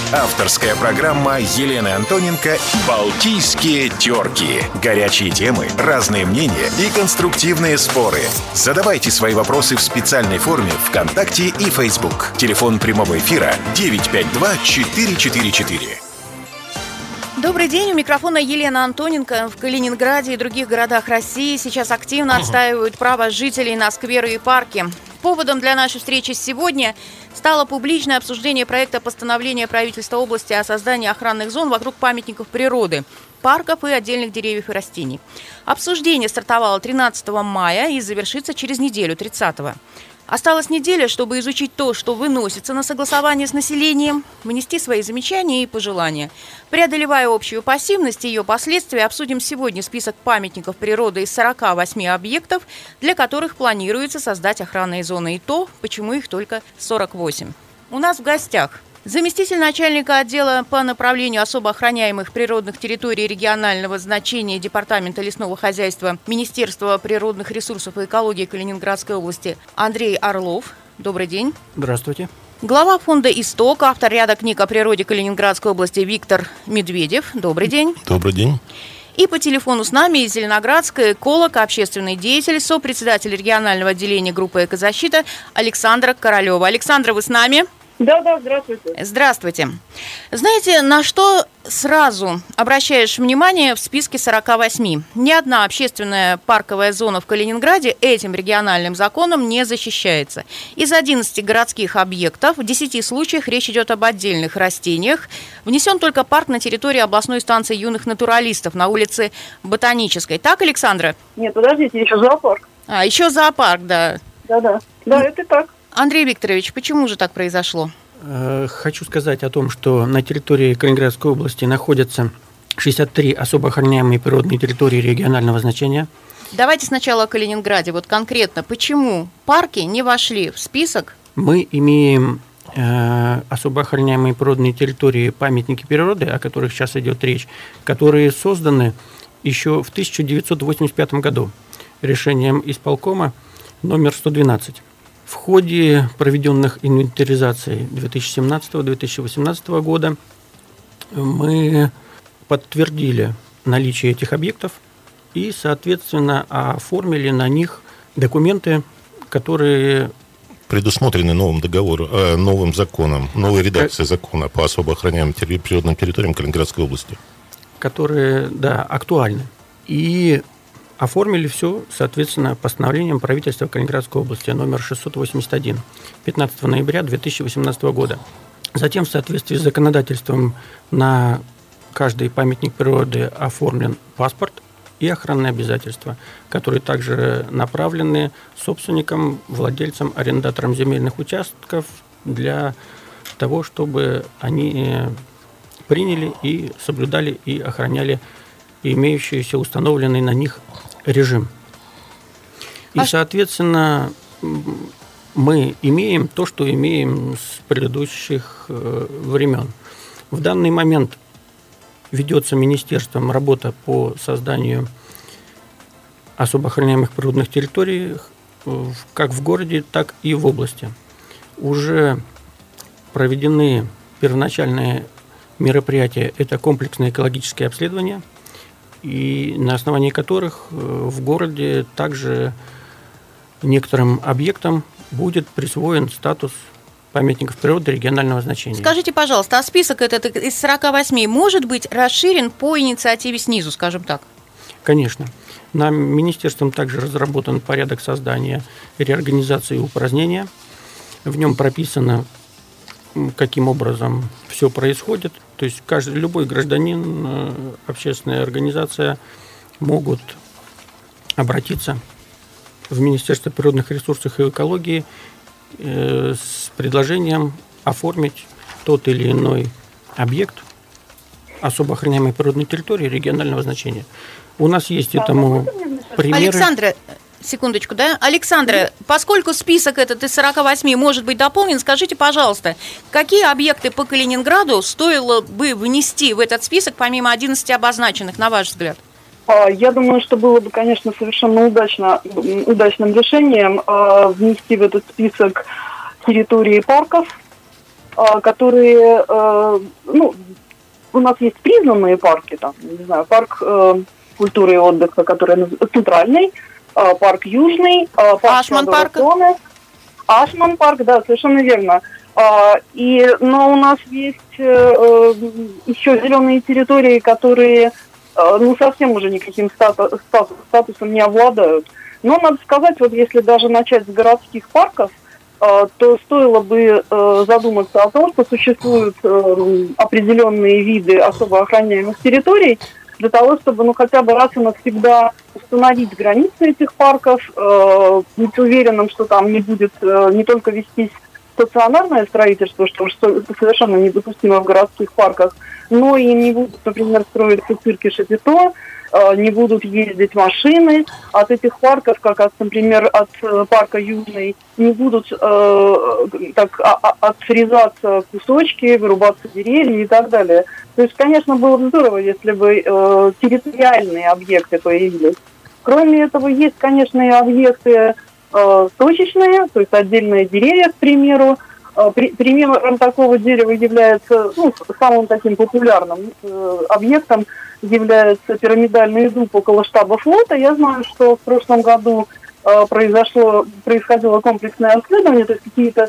Авторская программа Елены Антоненко «Балтийские терки». Горячие темы, разные мнения и конструктивные споры. Задавайте свои вопросы в специальной форме ВКонтакте и Facebook. Телефон прямого эфира 952-444. Добрый день, у микрофона Елена Антоненко. В Калининграде и других городах России сейчас активно отстаивают право жителей на скверы и парки. Поводом для нашей встречи сегодня стало публичное обсуждение проекта постановления правительства области о создании охранных зон вокруг памятников природы, парков и отдельных деревьев и растений. Обсуждение стартовало 13 мая и завершится через неделю, 30-го. Осталась неделя, чтобы изучить то, что выносится на согласование с населением, внести свои замечания и пожелания. Преодолевая общую пассивность и ее последствия, обсудим сегодня список памятников природы из 48 объектов, для которых планируется создать охранные зоны, и то, почему их только 48. У нас в гостях заместитель начальника отдела по направлению особо охраняемых природных территорий регионального значения Департамента лесного хозяйства Министерства природных ресурсов и экологии Калининградской области Андрей Орлов. Добрый день. Здравствуйте. Глава фонда «Исток», автор ряда книг о природе Калининградской области Виктор Медведев. Добрый день. Добрый день. И по телефону с нами из Зеленоградска эколог, общественный деятель, сопредседатель регионального отделения группы «Экозащита» Александра Королева. Александра, вы с нами? Да, здравствуйте. Здравствуйте. Знаете, на что сразу обращаешь внимание в списке 48? Ни одна общественная парковая зона в Калининграде этим региональным законом не защищается. Из 11 городских объектов в 10 случаях речь идет об отдельных растениях. Внесен только парк на территории областной станции юных натуралистов на улице Ботанической. Так, Александра? Нет, подождите, еще зоопарк. Еще зоопарк, да. Да, это так. Андрей Викторович, почему же так произошло? Хочу сказать о том, что на территории Калининградской области находятся 63 особо охраняемые природные территории регионального значения. Давайте сначала о Калининграде. Вот конкретно, почему парки не вошли в список? Мы имеем особо охраняемые природные территории, памятники природы, о которых сейчас идет речь, которые созданы еще в 1985 году решением исполкома номер 112. В ходе проведенных инвентаризаций 2017-2018 года мы подтвердили наличие этих объектов и, соответственно, оформили на них документы, которые предусмотрены новым законом, новой редакцией закона по особо охраняемым природным территориям Калининградской области. Которые, актуальны. И оформили все, соответственно, постановлением правительства Калининградской области номер 681 15 ноября 2018 года. Затем, в соответствии с законодательством, на каждый памятник природы оформлен паспорт и охранные обязательства, которые также направлены собственникам, владельцам, арендаторам земельных участков для того, чтобы они приняли и соблюдали и охраняли имеющийся установленный на них режим. И, соответственно, мы имеем то, что имеем с предыдущих времен. В данный момент ведется министерством работа по созданию особо охраняемых природных территорий как в городе, так и в области. Уже проведены первоначальные мероприятия, это комплексное экологическое обследование, и на основании которых в городе также некоторым объектам будет присвоен статус памятников природы регионального значения. Скажите, пожалуйста, а список этот из 48 может быть расширен по инициативе снизу, скажем так? Конечно. Нам министерством также разработан порядок создания, реорганизации и упразднения. В нем прописано, каким образом все происходит. То есть любой гражданин, общественная организация могут обратиться в Министерство природных ресурсов и экологии с предложением оформить тот или иной объект особо охраняемой природной территории регионального значения. У нас есть этому примеры. Александра, секундочку, да? Александра, поскольку список этот из 48 может быть дополнен, скажите, пожалуйста, какие объекты по Калининграду стоило бы внести в этот список, помимо 11 обозначенных, на ваш взгляд? Я думаю, что было бы, конечно, совершенно удачным решением внести в этот список территории парков, которые, у нас есть признанные парки, там, не знаю, парк культуры и отдыха, который центральный, парк Южный, парк Ашман парк. Ашман парк, да, совершенно верно. Но у нас есть еще зеленые территории, которые совсем уже никаким статусом не обладают. Но надо сказать, вот если даже начать с городских парков, то стоило бы задуматься о том, что существуют определенные виды особо охраняемых территорий, для того, чтобы хотя бы раз и навсегда установить границы этих парков, быть уверенным, что там не будет не только вестись стационарное строительство, что совершенно недопустимо в городских парках, но и не будут, например, строиться цирки Шапито, не будут ездить машины. От этих парков, как, например, от парка Южный, не будут отсрезаться кусочки, вырубаться деревья и так далее. То есть, конечно, было бы здорово, если бы территориальные объекты появились. Кроме этого, есть, конечно, и объекты точечные, то есть отдельные деревья, к примеру. Примером такого дерева является, самым таким популярным объектом является пирамидальный дуб около штаба флота. Я знаю, что в прошлом году происходило комплексное обследование, то есть какие-то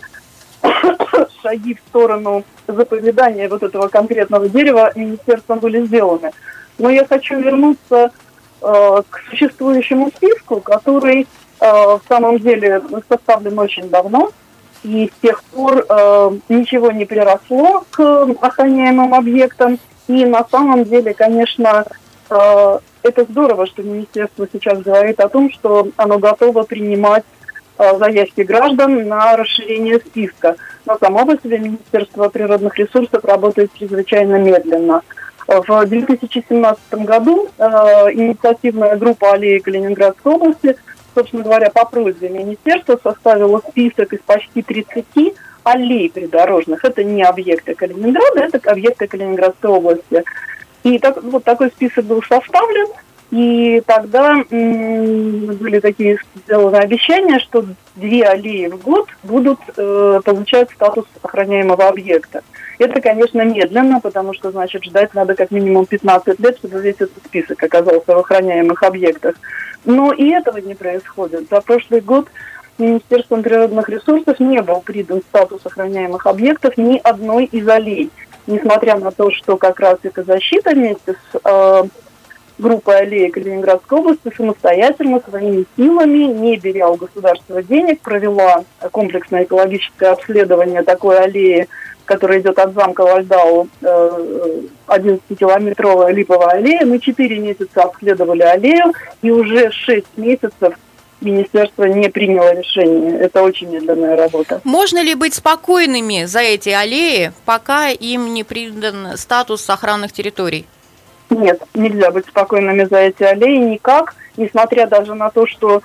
шаги в сторону заповедания вот этого конкретного дерева министерством были сделаны. Но я хочу вернуться к существующему списку, который в самом деле составлен очень давно, и с тех пор ничего не приросло к охраняемым объектам. И на самом деле, конечно, это здорово, что министерство сейчас говорит о том, что оно готово принимать заявки граждан на расширение списка. Но само по себе Министерство природных ресурсов работает чрезвычайно медленно. В 2017 году инициативная группа аллеи Калининградской области, собственно говоря, по просьбе министерства составила список из почти 30 аллей придорожных. Это не объекты Калининграда, это объекты Калининградской области. И такой список был составлен, и тогда были такие сделаны обещания, что 2 аллеи в год будут получать статус охраняемого объекта. Это, конечно, медленно, потому что, значит, ждать надо как минимум 15 лет, чтобы весь этот список оказался в охраняемых объектах. Но и этого не происходит. За прошлый год Министерством природных ресурсов не был придан статус охраняемых объектов ни одной из аллей. Несмотря на то, что как раз экозащита вместе с группой аллеи Калининградской области самостоятельно, своими силами, не беря у государства денег, провела комплексное экологическое обследование такой аллеи, которая идет от замка Вальдау, 11-километровая липовая аллея. Мы 4 месяца обследовали аллею, и уже 6 месяцев министерство не приняло решение. Это очень медленная работа. Можно ли быть спокойными за эти аллеи, пока им не придан статус охранных территорий? Нет, нельзя быть спокойными за эти аллеи никак, несмотря даже на то, что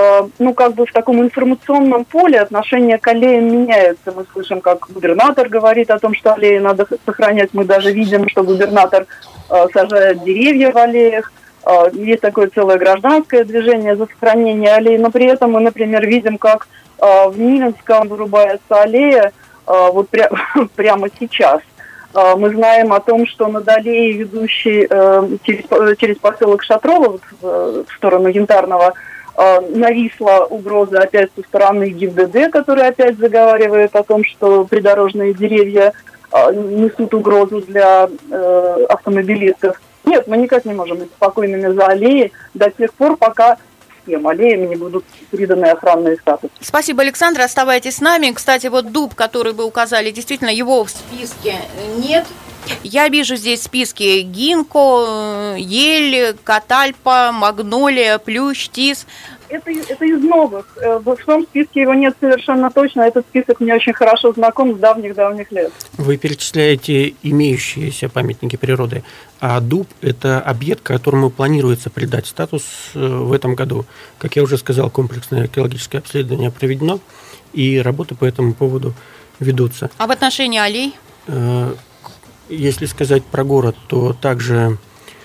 в таком информационном поле отношение к аллеям меняется. Мы слышим, как губернатор говорит о том, что аллеи надо сохранять. Мы даже видим, что губернатор сажает деревья в аллеях. Есть такое целое гражданское движение за сохранение аллей, но при этом мы, например, видим, как в Нивинском вырубается аллея прямо сейчас. Мы знаем о том, что над аллеей, ведущей через поселок Шатрово в сторону Янтарного, нависла угроза опять со стороны ГИБДД, который опять заговаривает о том, что придорожные деревья несут угрозу для автомобилистов. Нет, мы никак не можем быть спокойными за аллеи до тех пор, пока всем аллеям не будут приданы охранные статусы. Спасибо, Александр. Оставайтесь с нами. Кстати, дуб, который вы указали, действительно, его в списке нет. Я вижу здесь списки гинко, ель, катальпа, магнолия, плющ, тис. Это из новых. В том списке его нет совершенно точно. Этот список мне очень хорошо знаком с давних-давних лет. Вы перечисляете имеющиеся памятники природы, а дуб – это объект, которому планируется придать статус в этом году. Как я уже сказал, комплексное экологическое обследование проведено, и работы по этому поводу ведутся. А в отношении аллей? Если сказать про город, то также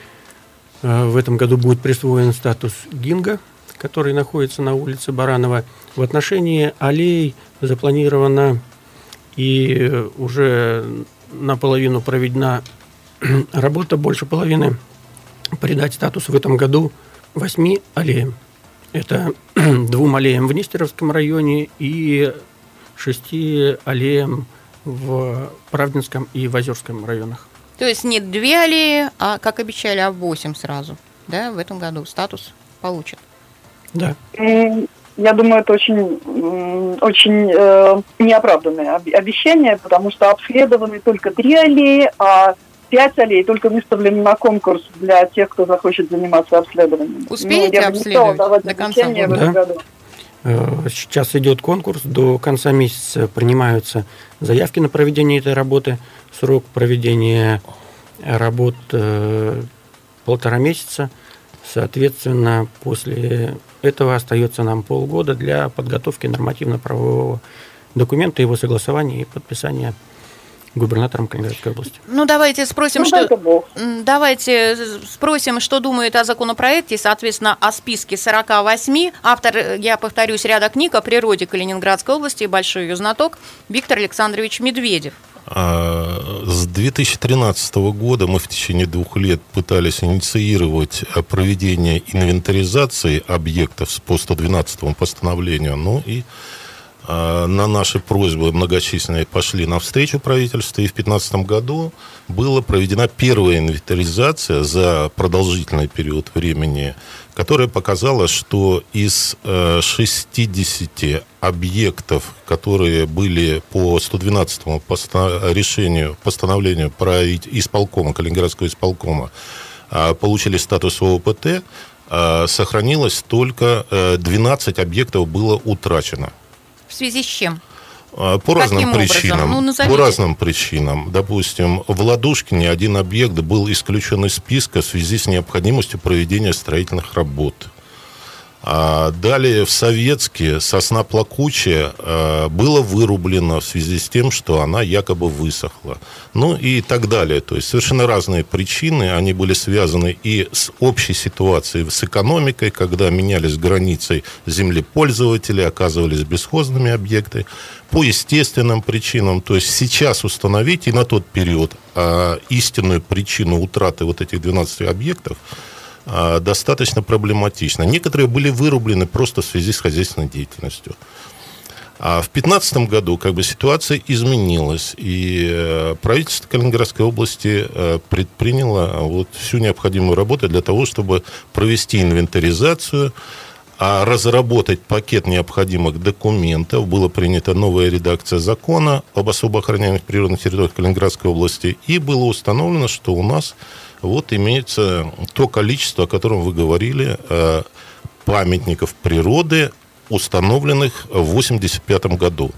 в этом году будет присвоен статус гинго, который находится на улице Баранова. В отношении аллей запланировано и уже наполовину проведена работа, больше половины придать статус в этом году 8 аллеям. Это 2 аллеям в Нестеровском районе и 6 аллеям в Правдинском и в Озерском районах. То есть не 2 аллеи, а, как обещали, а 8 сразу, да, в этом году статус получат. Да. Я думаю, это очень неоправданное обещание, потому что обследованы только 3 аллеи, а 5 аллей только выставлены на конкурс для тех, кто захочет заниматься обследованием. Успеете обследовать до конца года? В этом году. Сейчас идет конкурс, до конца месяца принимаются заявки на проведение этой работы. Срок проведения работ 1,5 месяца. Соответственно, после этого остается нам полгода для подготовки нормативно-правового документа, его согласования и подписания губернатором Калининградской области. Давайте спросим, что думает о законопроекте, соответственно, о списке 48. Автор, я повторюсь, ряда книг о природе Калининградской области, большой ее знаток, Виктор Александрович Медведев. С 2013 года мы в течение 2 лет пытались инициировать проведение инвентаризации объектов по 112 постановлению, и на наши просьбы многочисленные пошли навстречу правительству, и в 2015 году была проведена первая инвентаризация за продолжительный период времени, которая показала, что из 60 объектов, которые были по 112 постановлению исполкома, Калининградского исполкома, получили статус ООПТ, сохранилось только 12 объектов было утрачено. В связи с чем? По разным причинам. По разным причинам. Допустим, в Ладушкине один объект был исключен из списка в связи с необходимостью проведения строительных работ. Далее в Советске сосна плакучая была вырублена в связи с тем, что она якобы высохла. И так далее. То есть совершенно разные причины. Они были связаны и с общей ситуацией, с экономикой, когда менялись границы землепользователей, оказывались бесхозными объекты. По естественным причинам. То есть сейчас установить и на тот период истинную причину утраты вот этих 12 объектов достаточно проблематично. Некоторые были вырублены просто в связи с хозяйственной деятельностью. А в 2015 году ситуация изменилась, и правительство Калининградской области предприняло всю необходимую работу для того, чтобы провести инвентаризацию, разработать пакет необходимых документов. Была принята новая редакция закона об особо охраняемых природных территориях Калининградской области, и было установлено, что у нас имеется то количество, о котором вы говорили, памятников природы, установленных в 1985 году.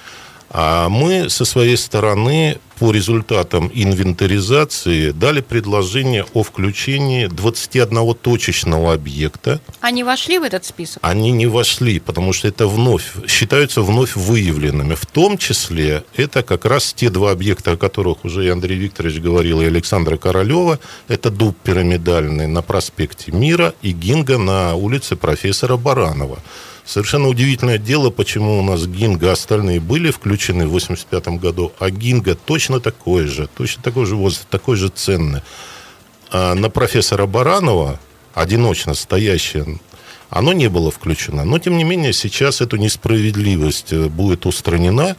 А мы со своей стороны по результатам инвентаризации дали предложение о включении 21 точечного объекта. Они вошли в этот список? Они не вошли, потому что это считаются вновь выявленными. В том числе это как раз те 2 объекта, о которых уже и Андрей Викторович говорил, и Александра Королева. Это дуб пирамидальный на проспекте Мира и гинга на улице профессора Баранова. Совершенно удивительное дело, почему у нас гинга остальные были включены в 1985 году, а гинга точно такой же возраст, такой же ценный. А на профессора Баранова, одиночно стоящее, оно не было включено. Но, тем не менее, сейчас эту несправедливость будет устранена,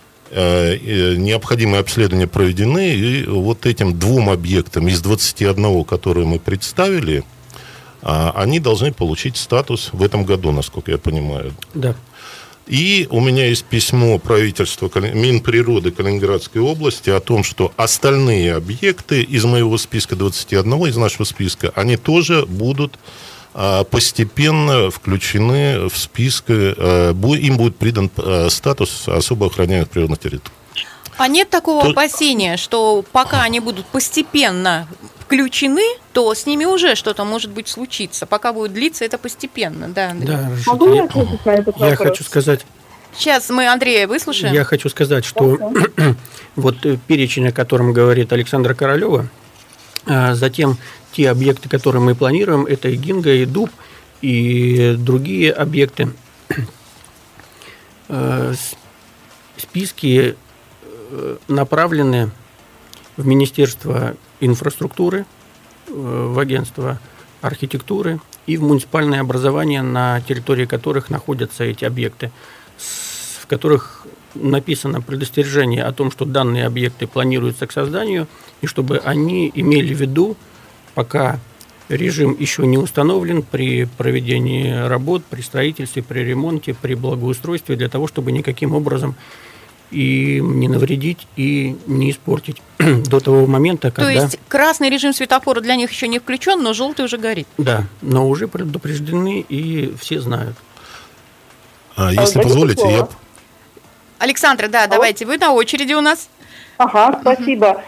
необходимые обследования проведены, и этим 2 объектам из 21, которые мы представили, они должны получить статус в этом году, насколько я понимаю. Да. И у меня есть письмо правительства Минприроды Калининградской области о том, что остальные объекты из моего списка 21, из нашего списка, они тоже будут постепенно включены в список, им будет придан статус особо охраняемых природных территорий. А нет такого опасения, что пока они будут постепенно включены, то с ними уже что-то может быть случиться. Пока будет длиться это постепенно. Да, Андрей? Да, я хочу сказать... Сейчас мы Андрея выслушаем. Я хочу сказать, что перечень, о котором говорит Александра Королева, затем те объекты, которые мы планируем, это и гинга, и дуб, и другие объекты. Списки направлены в Министерство инфраструктуры, в Агентство архитектуры и в муниципальное образование, на территории которых находятся эти объекты, в которых написано предостережение о том, что данные объекты планируются к созданию, и чтобы они имели в виду, пока режим еще не установлен, при проведении работ, при строительстве, при ремонте, при благоустройстве, для того, чтобы никаким образом и не навредить, и не испортить до того момента, когда... То есть красный режим светофора для них еще не включен, но желтый уже горит. Да, но уже предупреждены, и все знают. Если позволите, я... Александра, да, давайте, вы на очереди у нас. Ага, спасибо.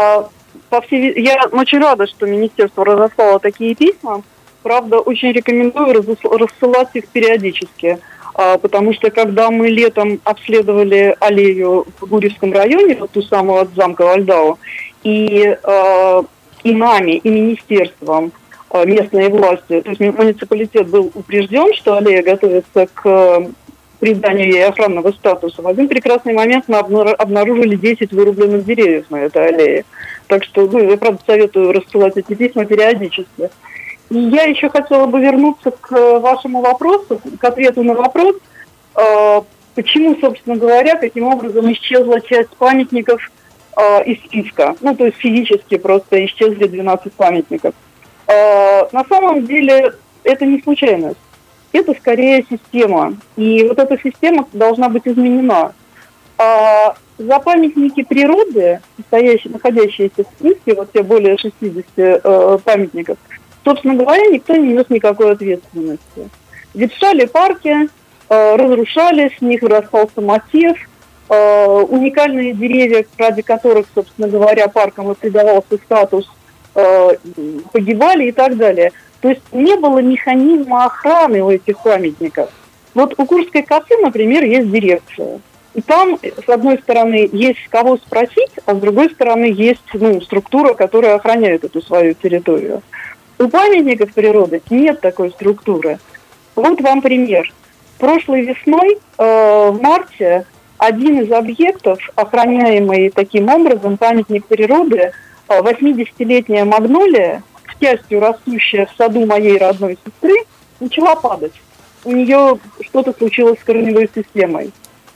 Я очень рада, что министерство разослало такие письма. Правда, очень рекомендую рассылать их периодически. Потому что когда мы летом обследовали аллею в Гурьевском районе, вот ту самую от замка Вальдау, и нами, и министерством местной власти, то есть муниципалитет был упрежден, что аллея готовится к приданию ей охранного статуса, в один прекрасный момент мы обнаружили 10 вырубленных деревьев на этой аллее. Так что, я, правда, советую рассылать эти письма периодически. И я еще хотела бы вернуться к вашему вопросу, к ответу на вопрос, почему, собственно говоря, каким образом исчезла часть памятников из списка. Ну, то есть физически просто исчезли 12 памятников. На самом деле это не случайность. Это скорее система. И вот эта система должна быть изменена. За памятники природы, находящиеся в списке, вот те более 60 памятников, собственно говоря, никто не нес никакой ответственности. Ветшали парки, разрушались, с них вырастался массив, уникальные деревья, ради которых, собственно говоря, паркам и придавался статус, погибали и так далее. То есть не было механизма охраны у этих памятников. Вот у Курской косы, например, есть дирекция. И там, с одной стороны, есть кого спросить, а с другой стороны, есть структура, которая охраняет эту свою территорию. У памятников природы нет такой структуры. Вот вам пример. Прошлой весной, в марте, один из объектов, охраняемый таким образом, памятник природы, 80-летняя магнолия, к счастью, растущая в саду моей родной сестры, начала падать. У нее что-то случилось с корневой системой.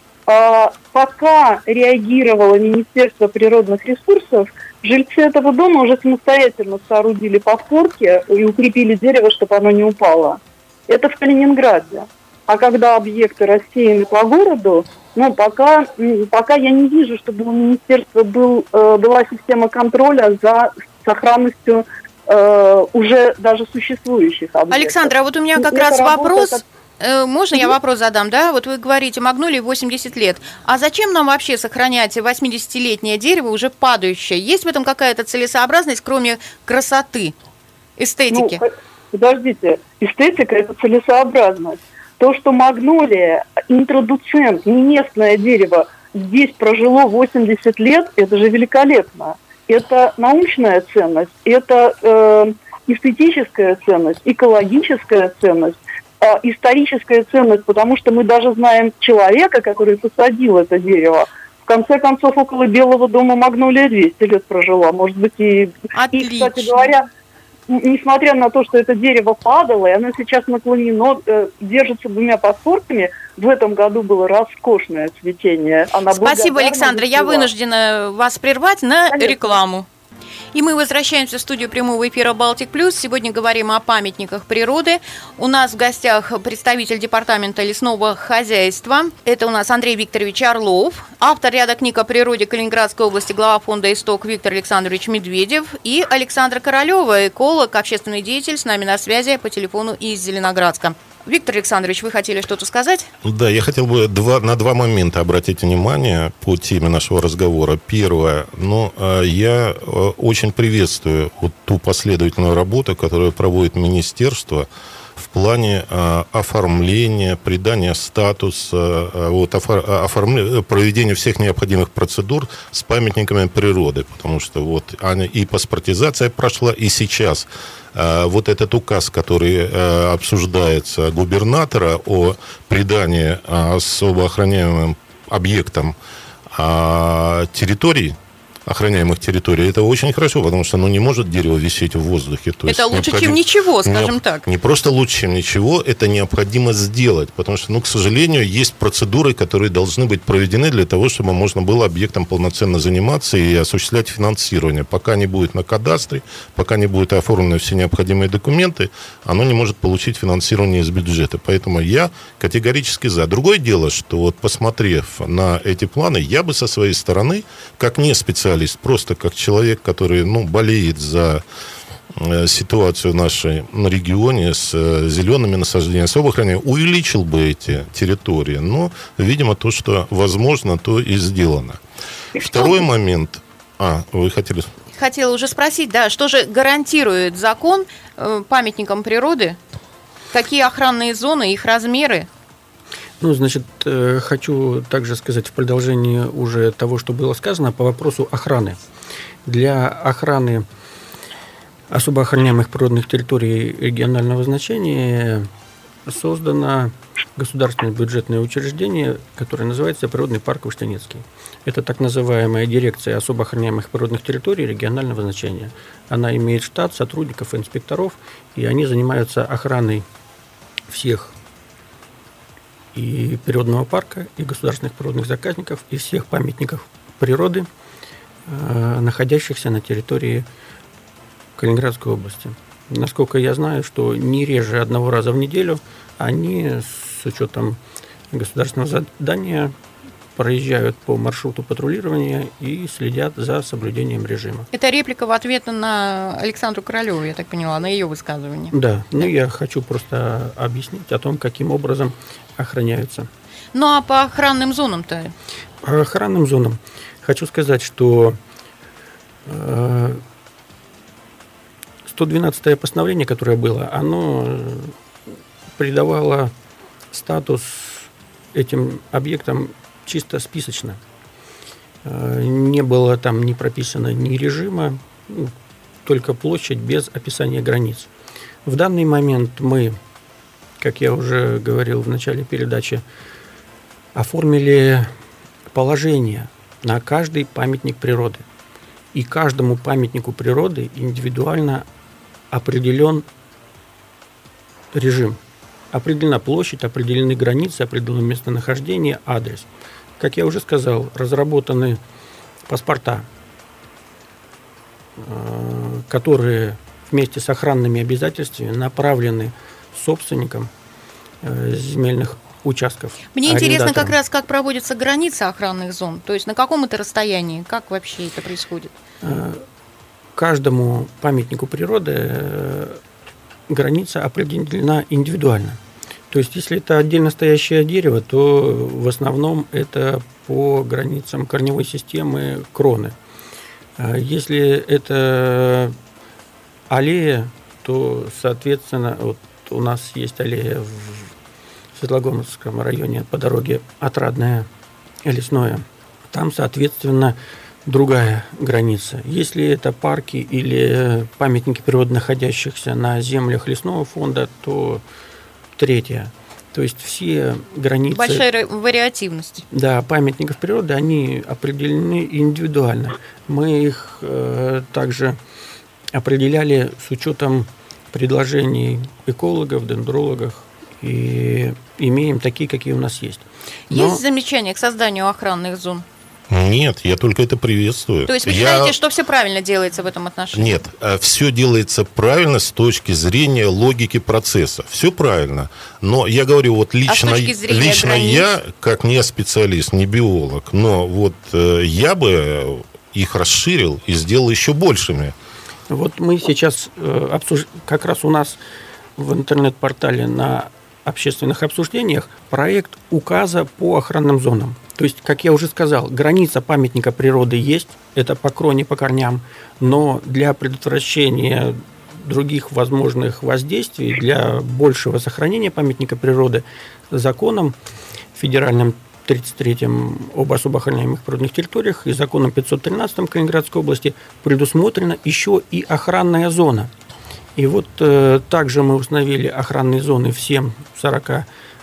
Пока реагировало Министерство природных ресурсов, жильцы этого дома уже самостоятельно соорудили подпорки и укрепили дерево, чтобы оно не упало. Это в Калининграде. А когда объекты рассеяны по городу, пока я не вижу, чтобы у министерства была система контроля за сохранностью уже даже существующих объектов. Александра, а вот у меня как раз вопрос... Можно я вопрос задам, да? Вот вы говорите, магнолии 80 лет. А зачем нам вообще сохранять 80-летнее дерево, уже падающее? Есть в этом какая-то целесообразность, кроме красоты, эстетики? Подождите, эстетика – это целесообразность. То, что магнолия, интродуцент, не местное дерево, здесь прожило 80 лет, это же великолепно. Это научная ценность, это эстетическая ценность, экологическая ценность. Историческая ценность, потому что мы даже знаем человека, который посадил это дерево. В конце концов, около Белого дома магнолия 200 лет прожила. Может быть, и кстати говоря, несмотря на то, что это дерево падало, и оно сейчас наклонено, держится двумя подпорками, в этом году было роскошное цветение. Спасибо, Александра. Я вынуждена вас прервать на рекламу. И мы возвращаемся в студию прямого эфира «Балтик Плюс». Сегодня говорим о памятниках природы. У нас в гостях представитель департамента лесного хозяйства. Это у нас Андрей Викторович Орлов, автор ряда книг о природе Калининградской области, глава фонда «Исток» Виктор Александрович Медведев и Александра Королева, эколог, общественный деятель, с нами на связи по телефону из Зеленоградска. Виктор Александрович, вы хотели что-то сказать? Да, я хотел бы на два момента обратить внимание по теме нашего разговора. Первое, я очень приветствую ту последовательную работу, которую проводит министерство в плане оформления, придания статуса, проведения всех необходимых процедур с памятниками природы, потому что и паспортизация прошла, и сейчас этот указ, который обсуждается губернатора о придании особо охраняемым объектам территорий, охраняемых территорий, это очень хорошо, потому что не может дерево висеть в воздухе. То это есть лучше, чем ничего, скажем так. Не просто лучше, чем ничего, это необходимо сделать, потому что, к сожалению, есть процедуры, которые должны быть проведены для того, чтобы можно было объектом полноценно заниматься и осуществлять финансирование. Пока не будет на кадастре, пока не будут оформлены все необходимые документы, оно не может получить финансирование из бюджета. Поэтому я категорически за. Другое дело, что посмотрев на эти планы, я бы со своей стороны, как не специалист, просто как человек, который болеет за ситуацию в нашем регионе с зелеными насаждениями, особо охраняемыми, увеличил бы эти территории. Но, видимо, то, что возможно, то и сделано. Второй момент. Вы хотели... Хотела уже спросить, да, что же гарантирует закон памятникам природы? Какие охранные зоны, их размеры? Хочу также сказать в продолжении уже того, что было сказано по вопросу охраны. Для охраны особо охраняемых природных территорий регионального значения создано государственное бюджетное учреждение, которое называется Природный парк Уштенецкий. Это так называемая дирекция особо охраняемых природных территорий регионального значения. Она имеет штат сотрудников и инспекторов, и они занимаются охраной всех и природного парка, и государственных природных заказников, и всех памятников природы, находящихся на территории Калининградской области. Насколько я знаю, что не реже одного раза в неделю они с учетом государственного задания проезжают по маршруту патрулирования и следят за соблюдением режима. Это реплика в ответ на Александру Королеву, я так поняла, на ее высказывание. Да, я хочу просто объяснить о том, каким образом охраняются. А по охранным зонам-то? По охранным зонам хочу сказать, что 112-е постановление, которое было, оно придавало статус этим объектам чисто списочно. Не было там ни прописано ни режима, только площадь без описания границ. В данный момент мы, как я уже говорил в начале передачи, оформили положение на каждый памятник природы. И каждому памятнику природы индивидуально определен режим. Определена площадь, определены границы, определено местонахождение, адрес. Как я уже сказал, разработаны паспорта, которые вместе с охранными обязательствами направлены собственникам земельных участков. Мне интересно как раз, как проводится граница охранных зон, то есть на каком это расстоянии, как вообще это происходит? Каждому памятнику природы граница определена индивидуально. То есть, если это отдельно стоящее дерево, то в основном это по границам корневой системы кроны. Если это аллея, то, соответственно, у нас есть аллея в Светлогорском районе по дороге Отрадное, Лесное. Там, соответственно, другая граница. Если это парки или памятники природы, находящихся на землях лесного фонда, то третья. То есть все границы... Большая вариативность. Да, памятников природы, они определены индивидуально. Мы их также определяли с учетом предложений экологов, дендрологов, и имеем такие, какие у нас есть. Есть замечания к созданию охранных зон? Нет, я только это приветствую. То есть вы считаете, что все правильно делается в этом отношении? Нет, все делается правильно с точки зрения логики процесса. Все правильно. Но я говорю, лично я, как не специалист, не биолог, но я бы их расширил и сделал еще большими. Мы сейчас как раз у нас в интернет-портале на общественных обсуждениях проект указа по охранным зонам. То есть, как я уже сказал, граница памятника природы есть, это по кроне, по корням, но для предотвращения других возможных воздействий, для большего сохранения памятника природы законом федеральным 33-м об особо охраняемых природных территориях и законом 513-м Калининградской области предусмотрена еще и охранная зона. И также мы установили охранные зоны всем 40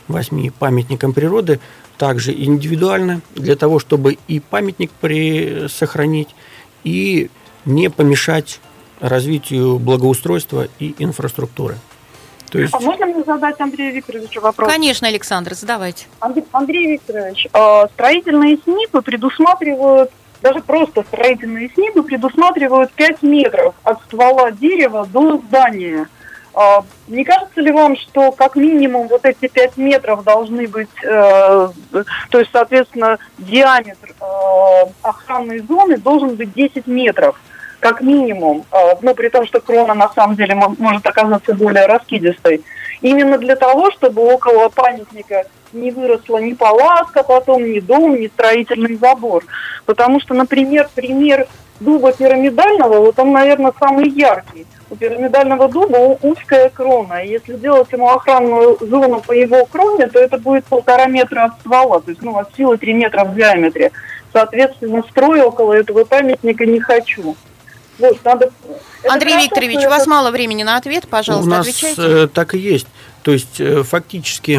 8 памятникам природы, также индивидуально, для того, чтобы и памятник сохранить, и не помешать развитию благоустройства и инфраструктуры. То есть... А можно мне задать Андрею Викторовичу вопрос? Конечно, Александр, задавайте. Андрей Викторович, строительные СНИПы предусматривают, даже просто строительные СНИПы предусматривают 5 метров от ствола дерева до здания. Не кажется ли вам, что как минимум вот эти 5 метров должны быть, то есть, соответственно, диаметр охранной зоны должен быть 10 метров, как минимум, но при том, что крона на самом деле может оказаться более раскидистой, именно для того, чтобы около памятника не выросла ни палатка, потом ни дом, ни строительный забор. Потому что, например, пример дуба пирамидального, вот он, наверное, самый яркий. У пирамидального дуба узкая крона. И если делать ему охранную зону по его кроне, то это будет 1,5 метра от ствола, то есть от силы 3 метра в диаметре. Соответственно, строй около этого памятника не хочу. Вот, надо... Андрей Викторович, у вас мало времени на ответ, пожалуйста, отвечайте. У нас так и есть. То есть фактически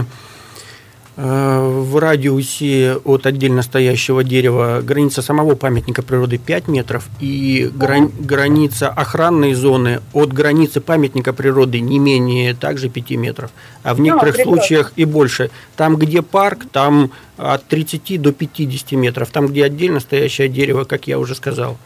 в радиусе от отдельно стоящего дерева граница самого памятника природы 5 метров, и граница охранной зоны от границы памятника природы не менее также 5 метров, а в некоторых случаях и больше. Там, где парк, там от 30 до 50 метров, там, где отдельно стоящее дерево, как я уже сказал.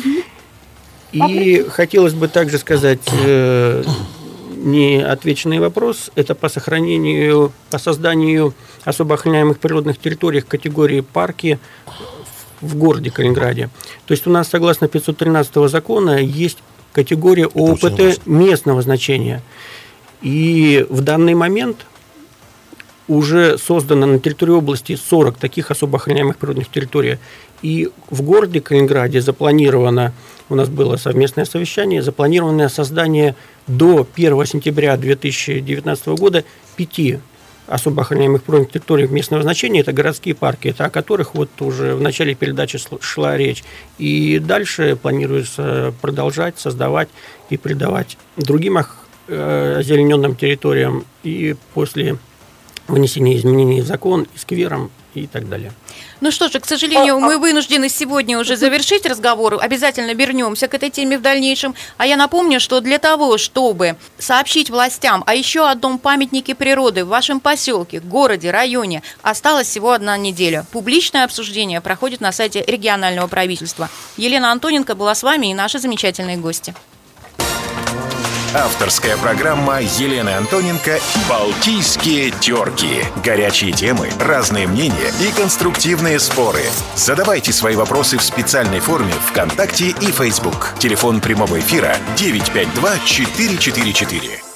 И хотелось бы также сказать неотвеченный вопрос, это по созданию особо охраняемых природных территорий категории парки в городе Калининграде. То есть у нас, согласно 513 закона, есть категория ООПТ местного значения. И в данный момент уже создано на территории области 40 таких особо охраняемых природных территорий. И в городе Калининграде запланировано, у нас было совместное совещание, запланированное создание до 1 сентября 2019 года 5 особо охраняемых природных территорий местного значения. Это городские парки, это о которых вот уже в начале передачи шла речь. И дальше планируется продолжать, создавать и придавать другим озелененным территориям и после внесения изменений в закон, и скверам и так далее. Ну что же, к сожалению, мы вынуждены сегодня уже завершить разговор. Обязательно вернемся к этой теме в дальнейшем. А я напомню, что для того, чтобы сообщить властям о еще одном памятнике природы в вашем поселке, городе, районе, осталась всего 1 неделя. Публичное обсуждение проходит на сайте регионального правительства. Елена Антоненко была с вами и наши замечательные гости. Авторская программа Елены Антоненко «Балтийские терки». Горячие темы, разные мнения и конструктивные споры. Задавайте свои вопросы в специальной форме ВКонтакте и Facebook. Телефон прямого эфира 952-444.